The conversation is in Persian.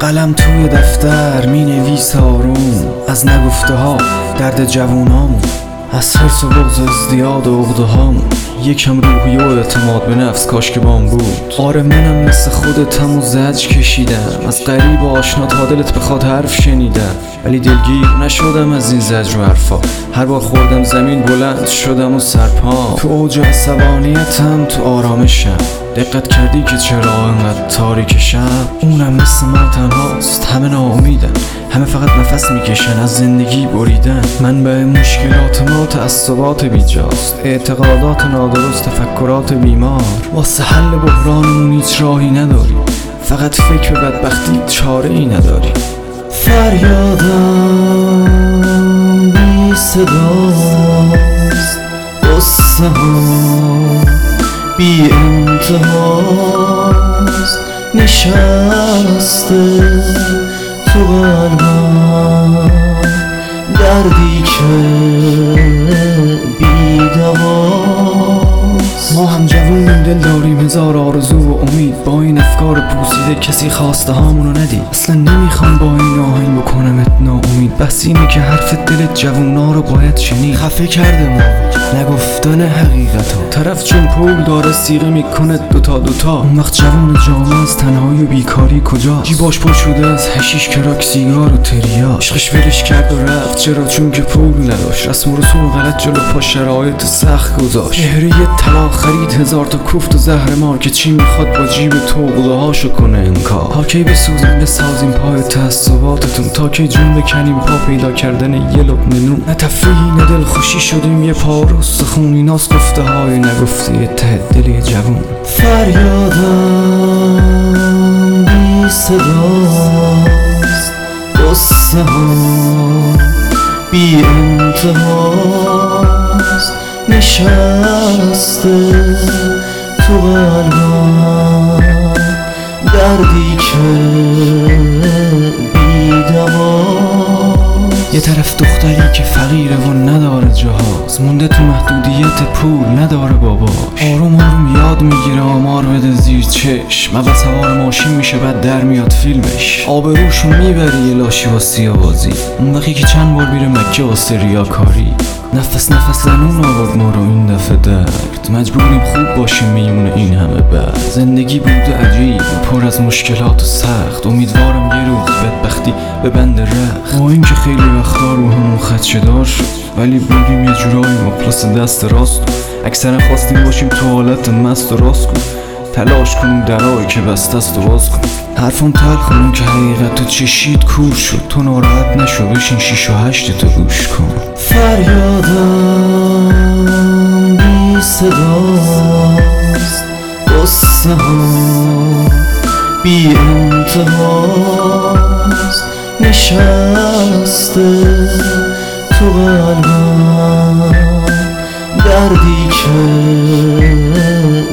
قلم توی دفتر می نویس آروم از نگفته ها درد جوونامون، از حرص و بغض ازدیاد و عقده هامون. یکم روحی و اعتماد به نفس کاش که بام بود. آره منم مثل خودتم و زجر کشیدم، از قریب و آشنا تا دلت بخواد حرف شنیدم، ولی دلگیر نشدم از این زجر و حرفا. هر بار خوردم زمین بلند شدم و سرپام، تو اوج عصبانیتم تو آرامشم. دقت کردی که چرا انقدر تاریک شب؟ اونم مثل ما تنهاست، همه ناامیدن، همه فقط نفس میکشن، از زندگی بریدن. منبع مشکلات ما تعصبات بیجاست، اعتقادات نادرست، تفکرات بیمار. واسه حل بحرانمون هیچ راهی نداری، فقط فکر به بدبختی چاره ای نداری. فریادم بی صداست، قصه ها بی انتهاست، نشسته تو قلبم دردی که بی دواست. ما هم جوونیم، دل داریم، هزار آرزو و امید. با این افکار پوسیده کسی خواسته هامونو ندید. اصلا نمیخوام با این آهنگ بکنمت ناامید. بس اینه که حرف دلت جوونا رو باید شنید. خفه کرده ما نگفتن حقیقتا، طرف چون پول داره سیغه میکنه دوتا. اون وقت جوون جامعه از تنهایی و بیکاری کجاست؟ جیباش پر شده از حشیش، کراک، سیگار و تریا. عشقش ولش کرد و رفت، چرا؟ چون که پول نداشت. رسم و رسوم غلط جلو پا شرایط سخت گذاشت. چهره طلا خرید، هزار تا کوفت و زهر مار، که چی میخواد با جیب تو عقده هاشو کنه انکار. تا کی بسوزیم بسازیم پای تعصباتتون؟ تا کی جون بکنیم پا پیدا کردن یه لقمه نون؟ نه تفریحی نه دلخوشی شدیم یه پا رو سخون. ایناست گفته های نگفته ته دل جوون. فریادم بی صداست، قصه ها بی انتهاست، نشسته تو قلبم دردی که بی دواست. یه طرف دختری که فقیره و نداره جهاز، مونده تو محدودیت پول نداره باباش. آروم آروم یاد میگیره آمار بده زیر چشم، اول سوار ماشین میشه بعد در میاد فیلمش. آبروشو میبری یه لاشی واسه بازی، اون وقتی که چند بار میره مکه واسه ریاکاری. نفس زنون آورد ما رو این دفعه درد، مجبوریم خوب باشیم میمونه این همه بعد. زندگی بوده عجیب پر از مشکلات و سخت، امیدوارم یه روز بدبختی به بند رخت. با این که خیلی وقتا رو همون خدشه‌دار شد، ولی بودیم یه جورایی مخلص دست راست. اکثرا خواستیم باشیم تو حالت مست و راست کن، تلاش کنیم درایی که بسته است و باز کن. حرفم تلخ اون که حقیقت تو چشید کور شد، تو ناراحت نشو بشین 6 و 8 تو گوش کن. فریادم بی صداست، قصه ها بی انتهاست، نشسته تو قلبم دردی که